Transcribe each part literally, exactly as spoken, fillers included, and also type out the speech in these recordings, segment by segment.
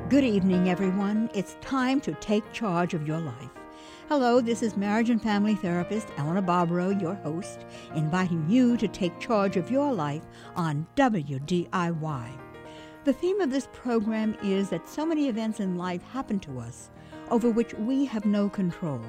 Good evening, everyone. It's time to take charge of your life. Hello, this is marriage and family therapist Eleanor Barbaro, your host, inviting you to take charge of your life on W D I Y. The theme of this program is that so many events in life happen to us over which we have no control.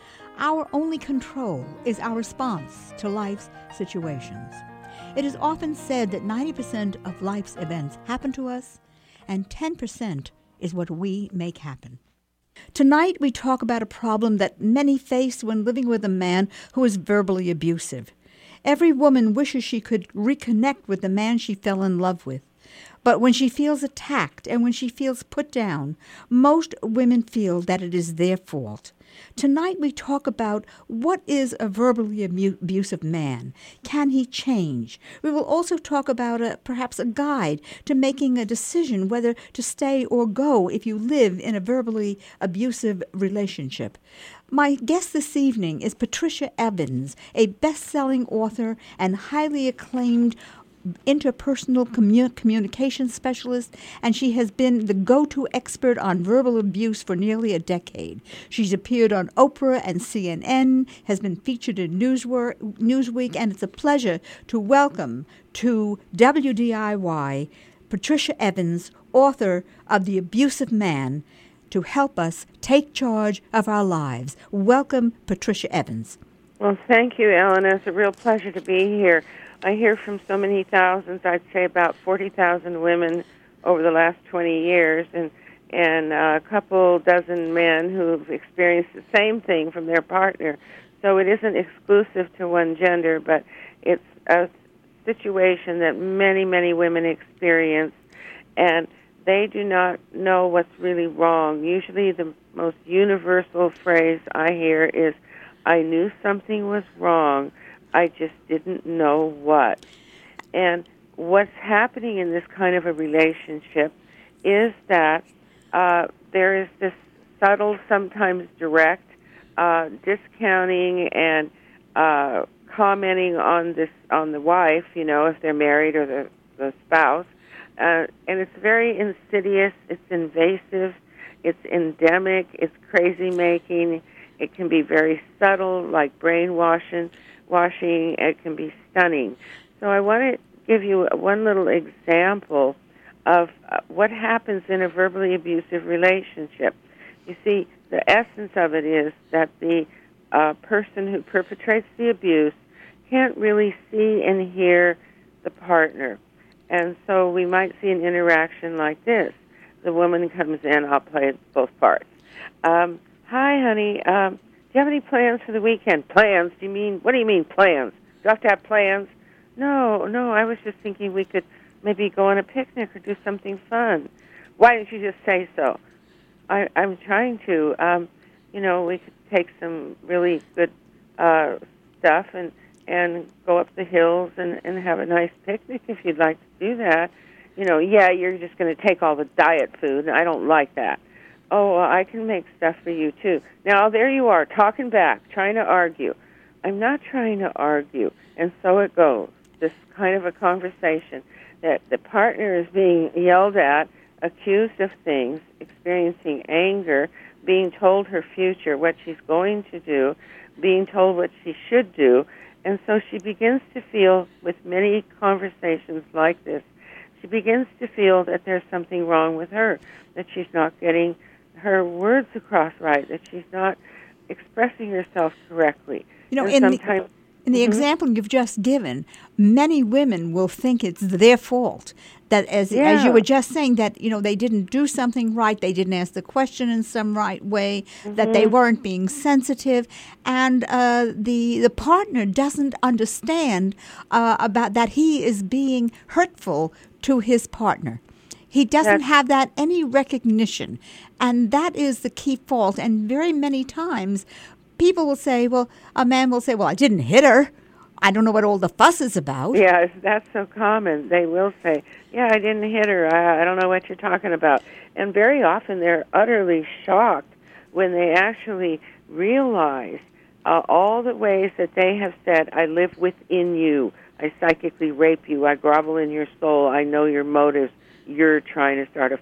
Our only control is our response to life's situations. It is often said that ninety percent of life's events happen to us, and ten percent is what we make happen. Tonight, we talk about a problem that many face when living with a man who is verbally abusive. Every woman wishes she could reconnect with the man she fell in love with. But when she feels attacked and when she feels put down, most women feel that it is their fault. Tonight we talk about what is a verbally abu- abusive man. Can he change? We will also talk about a, perhaps a guide to making a decision whether to stay or go if you live in a verbally abusive relationship. My guest this evening is Patricia Evans, a best-selling author and highly acclaimed interpersonal commu- communication specialist, and she has been the go-to expert on verbal abuse for nearly a decade. She's appeared on Oprah and C N N, has been featured in Newsweek, Newsweek, and it's a pleasure to welcome to W D I Y Patricia Evans, author of The Abusive Man, to help us take charge of our lives. Welcome, Patricia Evans. Well, thank you, Ellen. It's a real pleasure to be here. I hear from so many thousands, I'd say about forty thousand women over the last twenty years, and and a couple dozen men who've experienced the same thing from their partner. So it isn't exclusive to one gender, but it's a situation that many, many women experience, and they do not know what's really wrong. Usually the most universal phrase I hear is, "I knew something was wrong. I just didn't know what." And what's happening in this kind of a relationship is that uh, there is this subtle, sometimes direct, uh, discounting and uh, commenting on this on the wife, you know, if they're married, or the, the spouse. Uh, and it's very insidious, it's invasive, it's endemic, it's crazy-making. It can be very subtle, like brainwashing. Washing, it can be stunning. So I want to give you one little example of uh, what happens in a verbally abusive relationship. You see, the essence of it is that the uh, person who perpetrates the abuse can't really see and hear the partner. And so we might see an interaction like this. The woman comes in, I'll play both parts. Um, Hi, honey. Um, Do you have any plans for the weekend? Plans? Do you mean, what do you mean plans? Do I have to have plans? No, no, I was just thinking we could maybe go on a picnic or do something fun. Why didn't you just say so? I, I'm trying to. Um, you know, we could take some really good uh, stuff and, and go up the hills and, and have a nice picnic if you'd like to do that. You know, yeah, you're just going to take all the diet food, and I don't like that. Oh, well, I can make stuff for you, too. Now, there you are, talking back, trying to argue. I'm not trying to argue, and so it goes. This kind of a conversation that the partner is being yelled at, accused of things, experiencing anger, being told her future, what she's going to do, being told what she should do, and so she begins to feel, with many conversations like this, she begins to feel that there's something wrong with her, that she's not getting her words across right, that she's not expressing herself correctly. You know, and in sometimes, the, in the mm-hmm. example you've just given, many women will think it's their fault. That as yeah. as you were just saying, that, you know, they didn't do something right, they didn't ask the question in some right way, mm-hmm. that they weren't being sensitive, and uh, the the partner doesn't understand uh, about that he is being hurtful to his partner. He doesn't That's, have that any recognition, and that is the key fault. And very many times, people will say, well, a man will say, well, I didn't hit her. I don't know what all the fuss is about. Yeah, that's so common. They will say, yeah, I didn't hit her. I, I don't know what you're talking about. And very often they're utterly shocked when they actually realize uh, all the ways that they have said, I live within you. I psychically rape you. I grovel in your soul. I know your motives. You're trying to start a fight.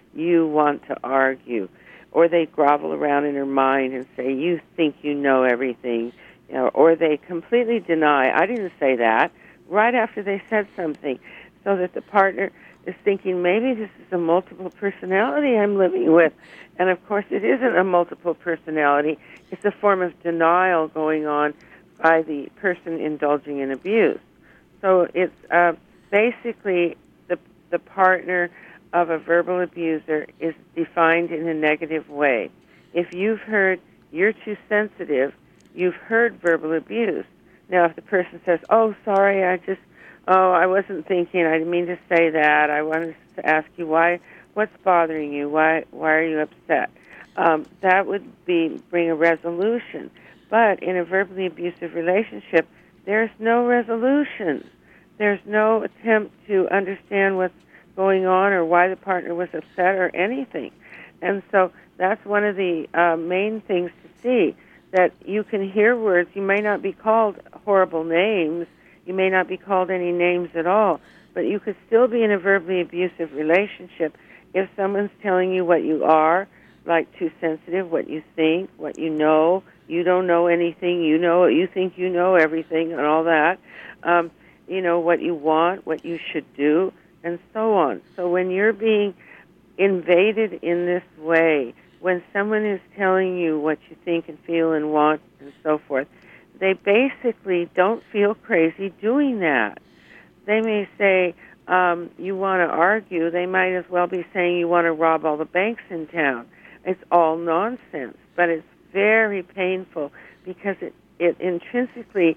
you want to argue. Or they grovel around in her mind and say, you think you know everything. You know, or they completely deny, I didn't say that, right after they said something, so that the partner is thinking, maybe this is a multiple personality I'm living with. And, of course, it isn't a multiple personality. It's a form of denial going on by the person indulging in abuse. So it's uh, basically the the partner of a verbal abuser is defined in a negative way. If you've heard, you're too sensitive, you've heard verbal abuse. Now, if the person says, oh, sorry, I just, oh, I wasn't thinking, I didn't mean to say that, I wanted to ask you why, what's bothering you, why why are you upset? Um, that would be bring a resolution. But in a verbally abusive relationship, there's no resolution. There's no attempt to understand what's going on or why the partner was upset or anything. And so that's one of the uh, main things to see, that you can hear words. You may not be called horrible names. You may not be called any names at all, but you could still be in a verbally abusive relationship if someone's telling you what you are, like too sensitive, what you think, what you know, you don't know anything, you know, you think you know everything and all that, um, you know, what you want, what you should do, and so on. So when you're being invaded in this way, when someone is telling you what you think and feel and want and so forth, they basically don't feel crazy doing that. They may say, um, you want to argue. They might as well be saying you want to rob all the banks in town. It's all nonsense, but it's very painful because it, it intrinsically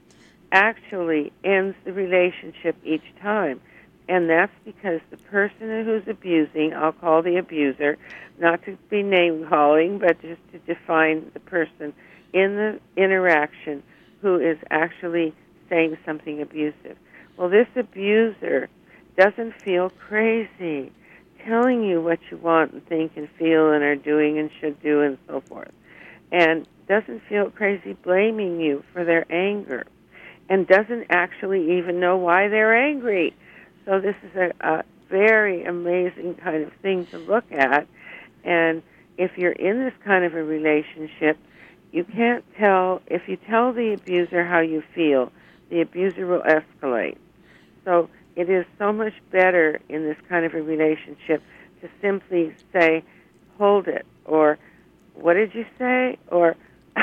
actually ends the relationship each time. And that's because the person who's abusing, I'll call the abuser, not to be name-calling, but just to define the person in the interaction who is actually saying something abusive. Well, this abuser doesn't feel crazy telling you what you want and think and feel and are doing and should do and so forth, and doesn't feel crazy blaming you for their anger, and doesn't actually even know why they're angry. So this is a, a very amazing kind of thing to look at. And if you're in this kind of a relationship, you can't tell, if you tell the abuser how you feel, the abuser will escalate. So it is so much better in this kind of a relationship to simply say, hold it, or what did you say? Or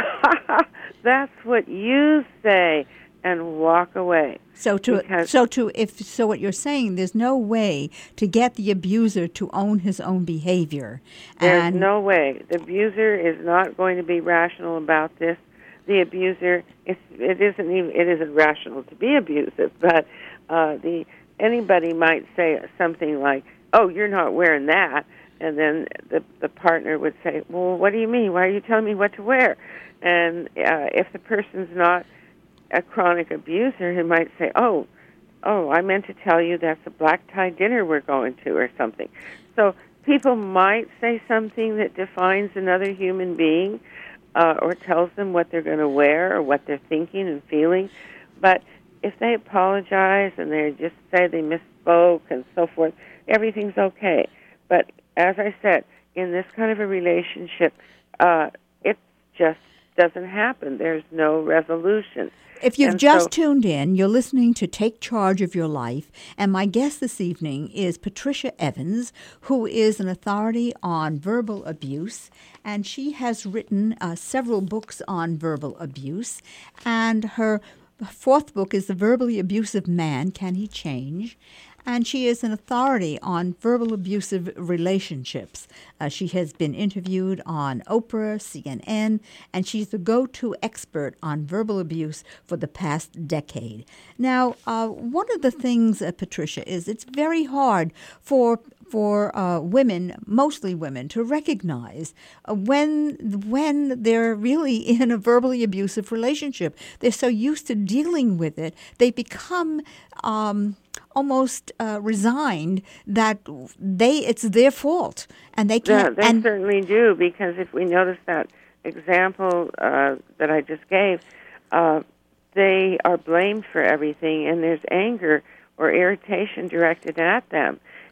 that's what you say, and walk away. So to because so to if so, what you're saying, there's no way to get the abuser to own his own behavior. There's and no way. The abuser is not going to be rational about this. The abuser, it's, it isn't even it isn't rational to be abusive, but uh, the anybody might say something like, "Oh, you're not wearing that," and then the the partner would say, "Well, what do you mean? Why are you telling me what to wear?" And uh, if the person's not a chronic abuser, who might say, oh, oh, I meant to tell you that's a black tie dinner we're going to or something. So people might say something that defines another human being uh, or tells them what they're going to wear or what they're thinking and feeling. But if they apologize and they just say they misspoke and so forth, everything's okay. But as I said, in this kind of a relationship, uh, it just doesn't happen. There's no resolution. If you've and just so, tuned in, you're listening to Take Charge of Your Life, and my guest this evening is Patricia Evans, who is an authority on verbal abuse, and she has written uh, several books on verbal abuse, and her fourth book is The Verbally Abusive Man, Can He Change? And she is an authority on verbal abusive relationships. Uh, she has been interviewed on Oprah, C N N, and she's the go-to expert on verbal abuse for the past decade. Now, uh, one of the things, uh, Patricia, is it's very hard for for uh, women, mostly women, to recognize uh, when when they're really in a verbally abusive relationship. They're so used to dealing with it, they become um, almost uh, resigned that they it's their fault, and they can't. Yeah, they and, certainly do, because if we notice that example uh, that I just gave, uh, they are blamed for everything, and there's anger or irritation directed at them.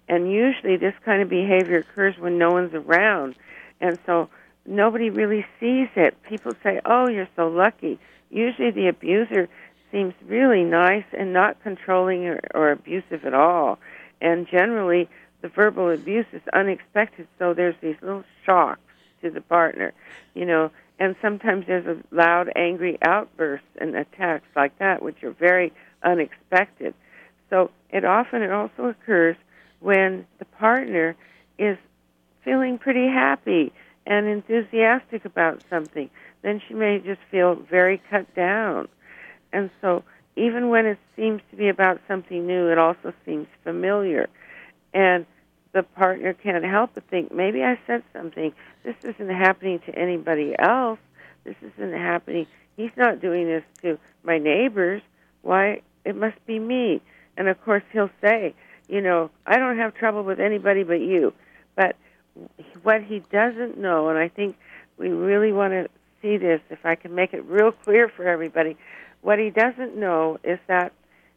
And usually this kind of behavior occurs when no one's around. And so nobody really sees it. People say, oh, you're so lucky. Usually the abuser seems really nice and not controlling or, or abusive at all. And generally the verbal abuse is unexpected, so there's these little shocks to the partner, you know, and sometimes there's a loud, angry outburst and attacks like that, which are very unexpected. So it often it also occurs when the partner is feeling pretty happy and enthusiastic about something. Then she may just feel very cut down. And so even when it seems to be about something new, it also seems familiar. And the partner can't help but think, maybe I said something. This isn't happening to anybody else. This isn't happening. He's not doing this to my neighbors. Why? It must be me. And, of course, he'll say, you know, I don't have trouble with anybody but you. But what he doesn't know, and I think we really want to see this, if I can make it real clear for everybody, what he doesn't know is that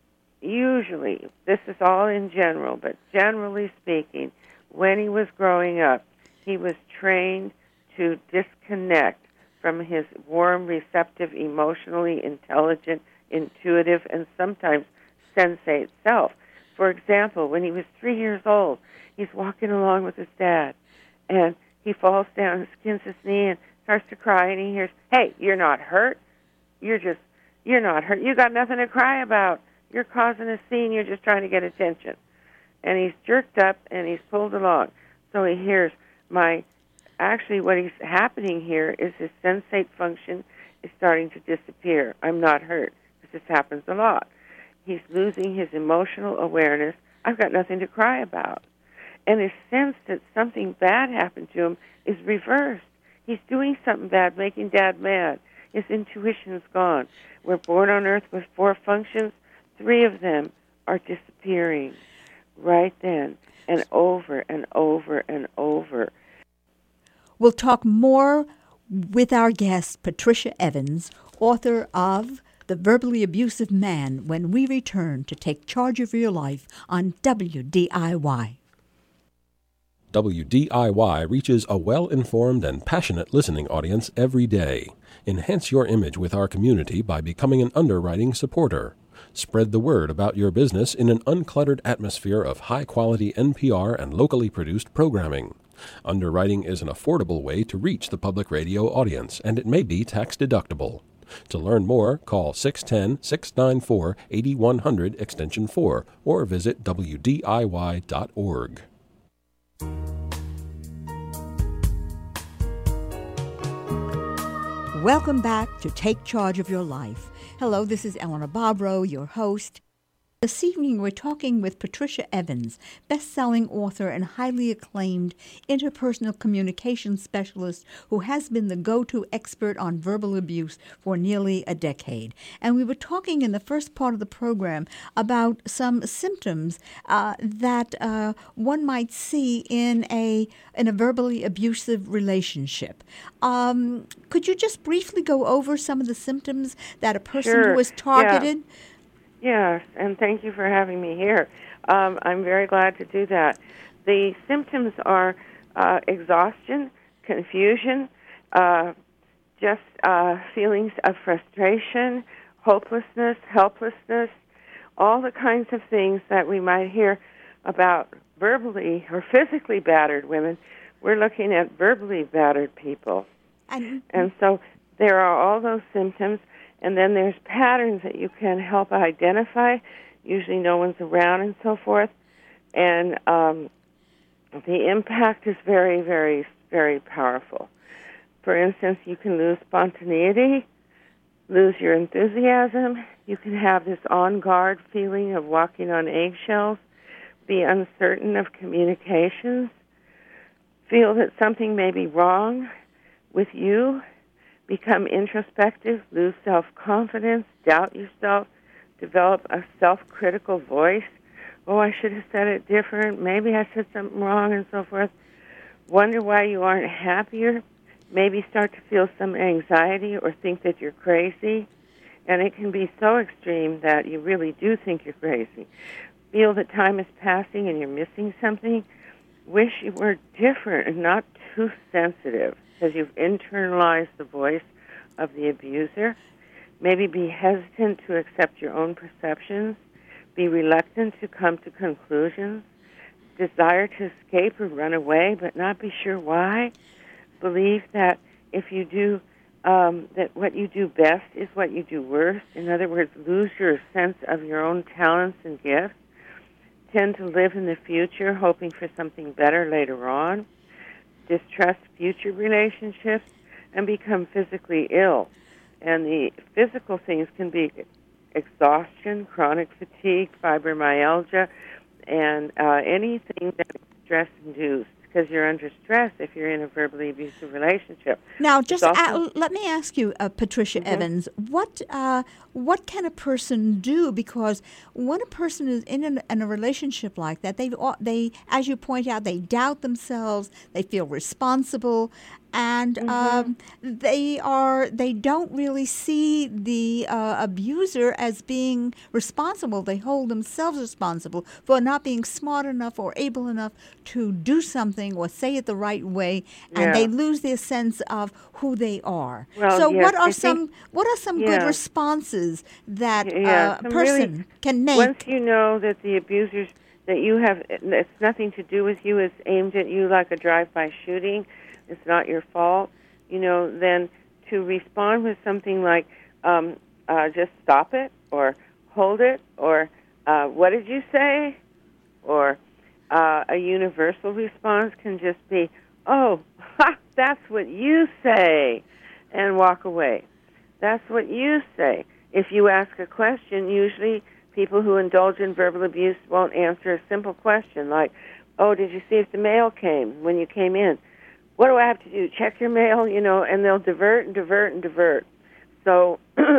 usually, this is all in general, but generally speaking, when he was growing up, he was trained to disconnect from his warm, receptive, emotionally intelligent, intuitive, and sometimes sensate self. For example, when he was three years old, he's walking along with his dad, and he falls down and skins his knee and starts to cry, and he hears, hey, you're not hurt. You're just, you're not hurt. You got nothing to cry about. You're causing a scene. You're just trying to get attention. And he's jerked up, and he's pulled along. So he hears my, actually what is happening here is his sensate function is starting to disappear. I'm not hurt, because this happens a lot. He's losing his emotional awareness. I've got nothing to cry about. And his sense that something bad happened to him is reversed. He's doing something bad, making Dad mad. His intuition's gone. We're born on Earth with four functions. Three of them are disappearing right then and over and over and over. We'll talk more with our guest, Patricia Evans, author of The Verbally Abusive Man, when we return to Take Charge of Your Life on W D I Y. W D I Y reaches a well-informed and passionate listening audience every day. Enhance your image with our community by becoming an underwriting supporter. Spread the word about your business in an uncluttered atmosphere of high-quality N P R and locally produced programming. Underwriting is an affordable way to reach the public radio audience, and it may be tax-deductible. To learn more, call six one zero, six nine four, eight one zero zero extension four or visit W D I Y dot org. Welcome back to Take Charge of Your Life. Hello, this is Eleanor Bobrow, your host. This evening we're talking with Patricia Evans, best-selling author and highly acclaimed interpersonal communication specialist who has been the go-to expert on verbal abuse for nearly a decade. And we were talking in the first part of the program about some symptoms uh, that uh, one might see in a in a verbally abusive relationship. Um, could you just briefly go over some of the symptoms that a person Sure. who is targeted? Yeah. Yes, and thank you for having me here. Um, I'm very glad to do that. The symptoms are uh, exhaustion, confusion, uh, just uh, feelings of frustration, hopelessness, helplessness, all the kinds of things that we might hear about verbally or physically battered women. We're looking at verbally battered people. And, and so there are all those symptoms. And then there's patterns that you can help identify. Usually no one's around and so forth. And um, the impact is very, very, very powerful. For instance, you can lose spontaneity, lose your enthusiasm. You can have this on-guard feeling of walking on eggshells, be uncertain of communications, feel that something may be wrong with you, become introspective, lose self-confidence, doubt yourself, develop a self-critical voice. Oh, I should have said it different. Maybe I said something wrong and so forth. Wonder why you aren't happier. Maybe start to feel some anxiety or think that you're crazy. And it can be so extreme that you really do think you're crazy. feel that time is passing and you're missing something, wish you were different and not too sensitive because you've internalized the voice of the abuser. Maybe be hesitant to accept your own perceptions, be reluctant to come to conclusions, desire to escape or run away but not be sure why, believe that if you do um, that what you do best is what you do worst. In other words, lose your sense of your own talents and gifts, tend to live in the future hoping for something better later on, distrust future relationships, and become physically ill. And the physical things can be exhaustion, chronic fatigue, fibromyalgia, and uh, anything that is stress-induced, because you're under stress if you're in a verbally abusive relationship. Now, just also, uh, let me ask you, uh, Patricia mm-hmm. Evans, what uh, what can a person do? Because when a person is in, an, in a relationship like that, they they, as you point out, they doubt themselves, they feel responsible, and mm-hmm. um, they are they don't really see the uh, abuser as being responsible. They hold themselves responsible for not being smart enough or able enough to do something or say it the right way, and yeah. they lose their sense of who they are. Well, so, yes, what are I some think, what are some yeah. good responses that yeah, uh, a person really, can make? Once you know that the abusers that you have, it's nothing to do with you, it's aimed at you like a drive-by shooting, it's not your fault, you know, then to respond with something like, um, uh, just stop it, or hold it, or uh, what did you say? Or uh, a universal response can just be, oh, ha, that's what you say, and walk away. That's what you say. If you ask a question, usually people who indulge in verbal abuse won't answer a simple question like, oh, did you see if the mail came when you came in? What do I have to do? Check your mail, you know, and they'll divert and divert and divert. So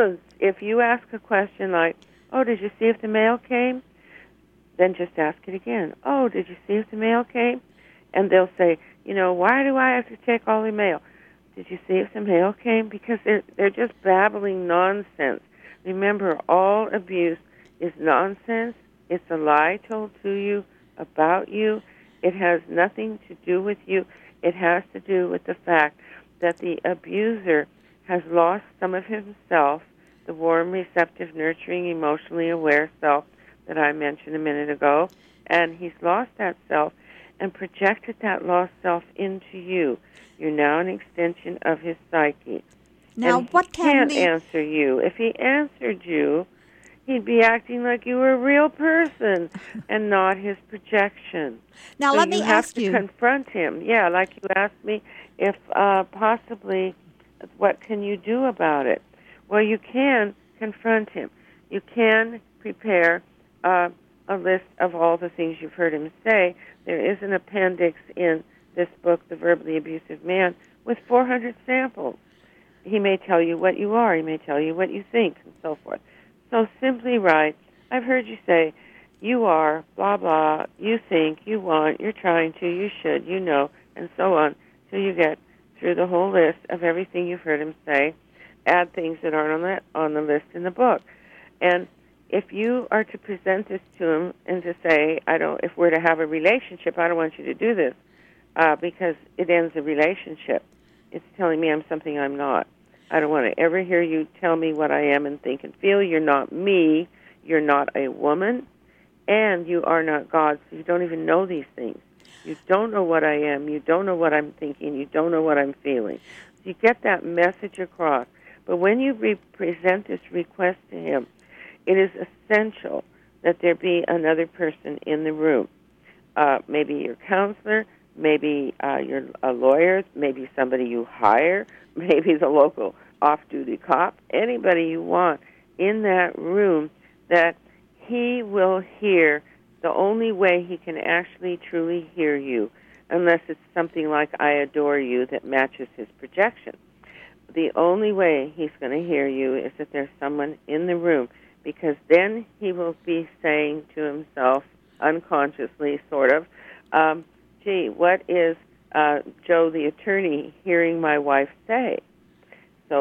if you ask a question like, oh, did you see if the mail came? Then just ask it again. Oh, did you see if the mail came? And they'll say, you know, why do I have to check all the mail? Did you see if the mail came? Because they're, they're just babbling nonsense. Remember, all abuse is nonsense. It's a lie told to you about you. It has nothing to do with you. It has to do with the fact that the abuser has lost some of himself, the warm, receptive, nurturing, emotionally aware self that I mentioned a minute ago, and he's lost that self and projected that lost self into you. You're now an extension of his psyche. Now, and what he can can't the... answer you. If he answered you, he'd be acting like you were a real person and not his projection. Now, so let me you have ask to you. confront him. Yeah, like you asked me, if uh, possibly, what can you do about it? Well, you can confront him. You can prepare uh, a list of all the things you've heard him say. There is an appendix in this book, The Verbally Abusive Man, with four hundred samples. He may tell you what you are. He may tell you what you think, and so forth. So simply write, I've heard you say, you are, blah, blah, you think, you want, you're trying to, you should, you know, and so on, till you get through the whole list of everything you've heard him say. Add things that aren't on the, on the list in the book. And if you are to present this to him and to say, I don't, if we're to have a relationship, I don't want you to do this, uh, because it ends the relationship. It's telling me I'm something I'm not. I don't want to ever hear you tell me what I am and think and feel. You're not me. You're not a woman. And you are not God, so you don't even know these things. You don't know what I am. You don't know what I'm thinking. You don't know what I'm feeling. So you get that message across. But when you re- present this request to him, it is essential that there be another person in the room. Uh, maybe your counselor, maybe uh, you're a lawyer, maybe somebody you hire, maybe the local off-duty cop, anybody you want in that room that he will hear the only way he can actually truly hear you, unless it's something like I adore you that matches his projection. The only way he's going to hear you is that there's someone in the room, because then he will be saying to himself, unconsciously sort of, um, gee, what is uh, Joe the attorney hearing my wife say? So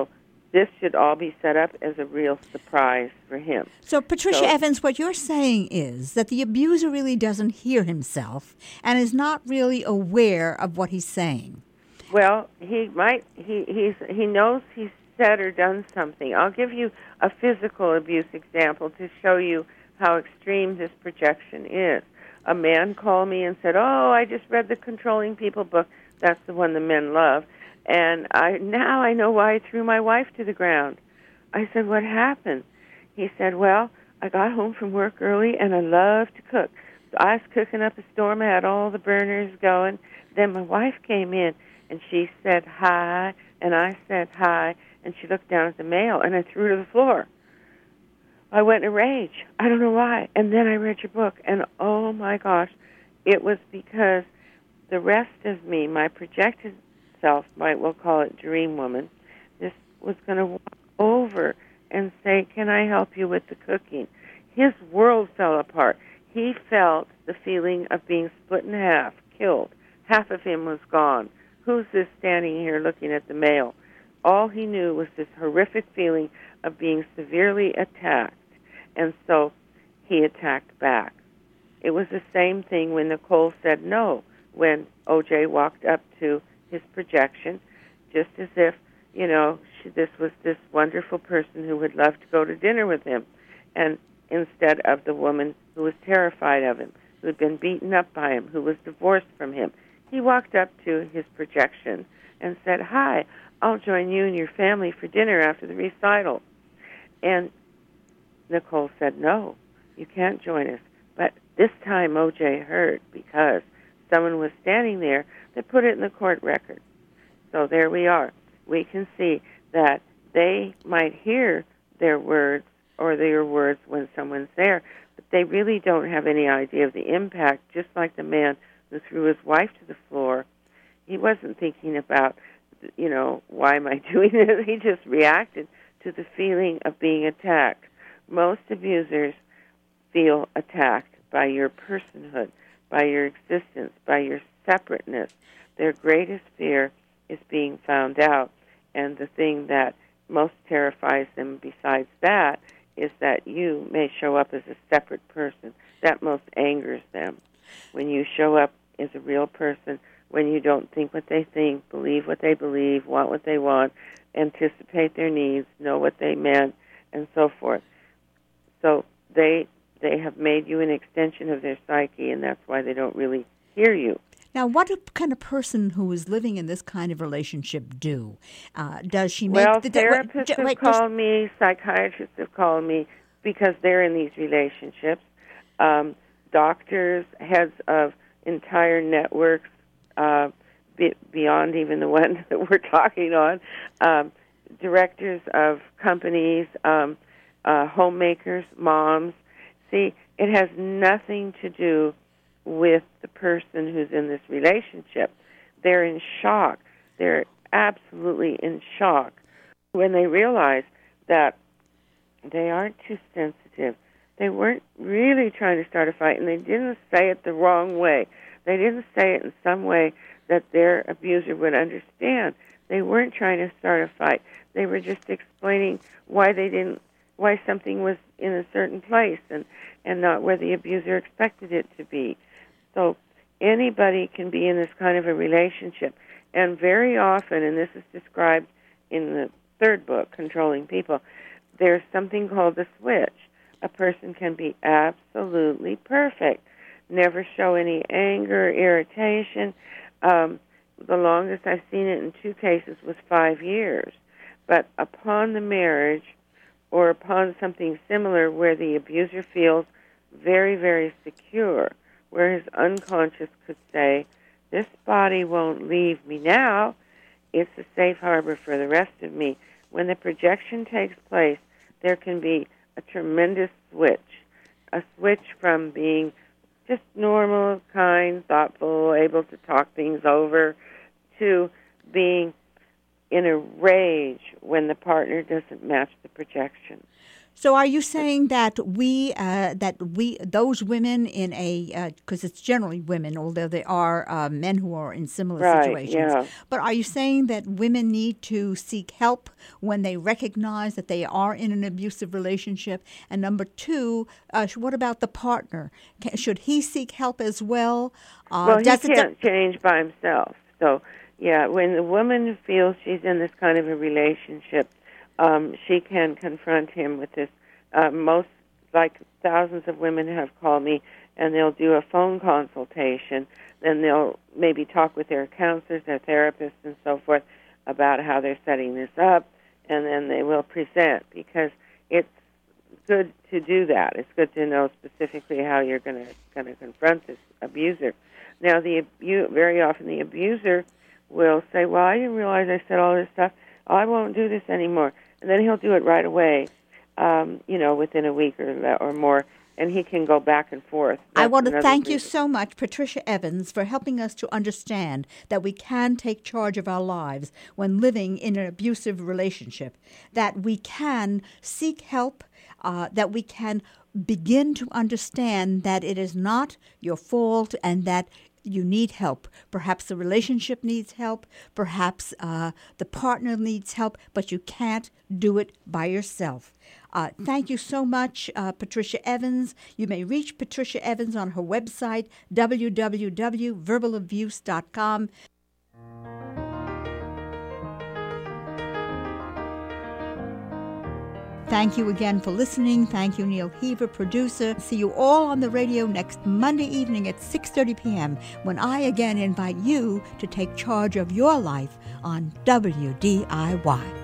this should all be set up as a real surprise for him. So, Patricia So- Evans, what you're saying is that the abuser really doesn't hear himself and is not really aware of what he's saying. Well, he might. He he's he knows he's said or done something. I'll give you a physical abuse example to show you how extreme this projection is. A man called me and said, "Oh, I just read the Controlling People book. That's the one the men love, and I now I know why I threw my wife to the ground." I said, "What happened?" He said, "Well, I got home from work early, and I love to cook. So I was cooking up a storm. I had all the burners going. Then my wife came in, and she said hi, and I said hi, and she looked down at the mail, and I threw her to the floor. I went in a rage. I don't know why. And then I read your book, and oh, my gosh, it was because the rest of me, my projected self, might we'll call it dream woman, this was going to walk over and say, can I help you with the cooking? His world fell apart. He felt the feeling of being split in half, killed. Half of him was gone. Who's this standing here looking at the mail? All he knew was this horrific feeling of being severely attacked, and so he attacked back. It was the same thing when Nicole said no, when O J walked up to his projection, just as if, you know, she, this was this wonderful person who would love to go to dinner with him, and instead of the woman who was terrified of him, who had been beaten up by him, who was divorced from him. He walked up to his projection and said, hi, I'll join you and your family for dinner after the recital. And Nicole said, no, you can't join us. But this time O J heard because someone was standing there that put it in the court record. So there we are. We can see that they might hear their words or their words when someone's there, but they really don't have any idea of the impact, just like the man who threw his wife to the floor. He wasn't thinking about, you know, why am I doing this? He just reacted to the feeling of being attacked. Most abusers feel attacked by your personhood, by your existence, by your separateness. Their greatest fear is being found out, and the thing that most terrifies them besides that is that you may show up as a separate person. That most angers them. When you show up as a real person, when you don't think what they think, believe what they believe, want what they want, anticipate their needs, know what they meant, and so forth. So they they have made you an extension of their psyche, and that's why they don't really hear you. Now, what kind of person who is living in this kind of relationship do? Uh, does she make... Well, the, therapists wait, have wait, called just, me, psychiatrists have called me because they're in these relationships. Um, doctors, heads of entire networks, uh, be, beyond even the one that we're talking on, um, directors of companies, um, uh, homemakers, moms. See, it has nothing to do with the person who's in this relationship. They're in shock. They're absolutely in shock when they realize that they aren't too sensitive. They weren't really trying to start a fight, and they didn't say it the wrong way. They didn't say it in some way that their abuser would understand. They weren't trying to start a fight. They were just explaining why they didn't, why something was in a certain place and, and not where the abuser expected it to be. So anybody can be in this kind of a relationship. And very often, and this is described in the third book, Controlling People, there's something called the switch. A person can be absolutely perfect, never show any anger, irritation. Um, the longest I've seen it in two cases was five years. But upon the marriage or upon something similar where the abuser feels very, very secure, where his unconscious could say, this body won't leave me now, it's a safe harbor for the rest of me. When the projection takes place, there can be a tremendous switch, a switch from being just normal, kind, thoughtful, able to talk things over, to being in a rage when the partner doesn't match the projection. So are you saying that we, uh, that we, those women in a, because uh, it's generally women, although there are uh, men who are in similar right, situations, yeah. but are you saying that women need to seek help when they recognize that they are in an abusive relationship? And number two, uh, what about the partner? Can, should he seek help as well? Uh, well, he does can't it, change by himself. So, yeah, when the woman feels she's in this kind of a relationship, Um, she can confront him with this. Uh, most, like thousands of women have called me, and they'll do a phone consultation. Then they'll maybe talk with their counselors, their therapists, and so forth about how they're setting this up, and then they will present, because it's good to do that. It's good to know specifically how you're going to going to confront this abuser. Now, the abu- very often the abuser will say, well, I didn't realize I said all this stuff. Oh, I won't do this anymore. And then he'll do it right away, um, you know, within a week or, or more, and he can go back and forth. That's I want to thank reason. you so much, Patricia Evans, for helping us to understand that we can take charge of our lives when living in an abusive relationship, that we can seek help, uh, that we can begin to understand that it is not your fault and that you need help. Perhaps the relationship needs help. Perhaps uh, the partner needs help, but you can't do it by yourself. Uh, thank you so much, uh, Patricia Evans. You may reach Patricia Evans on her website, w w w dot verbal abuse dot com. Thank you again for listening. Thank you, Neil Heaver, producer. See you all on the radio next Monday evening at six thirty p.m. when I again invite you to take charge of your life on W D I Y.